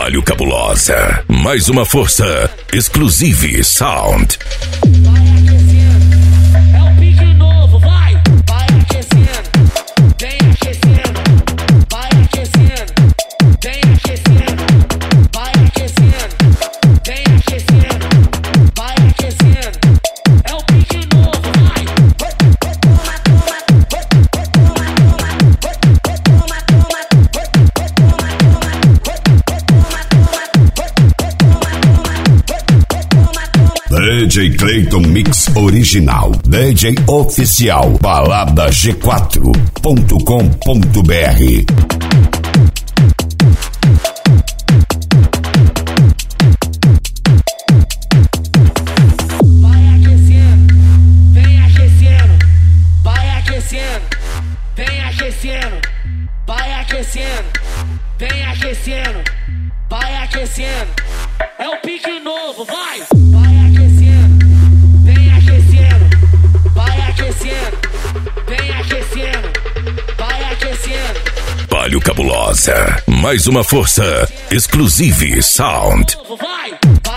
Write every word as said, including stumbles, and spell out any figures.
Palio Cabulosa, mais uma força, Exclusive Sound. Vai aquecendo, é o pique novo, vai! Vai aquecendo, vem aquecendo, vai aquecendo, vem aquecendo, vai aquecendo, vem aquecendo, vai aquecendo, é o pique novo, vai! D J Clayton Mix Original, D J Oficial, balada g quatro ponto com ponto b r. Vai aquecendo, vem aquecendo, vai aquecendo, vem aquecendo, vai aquecendo, vem aquecendo, vai aquecendo, é o pique novo, vai! Vai aquecendo, vem aquecendo, vai aquecendo, vem aquecendo, vai aquecendo. Palio Cabulosa, mais uma força, Exclusive Sound. Vai!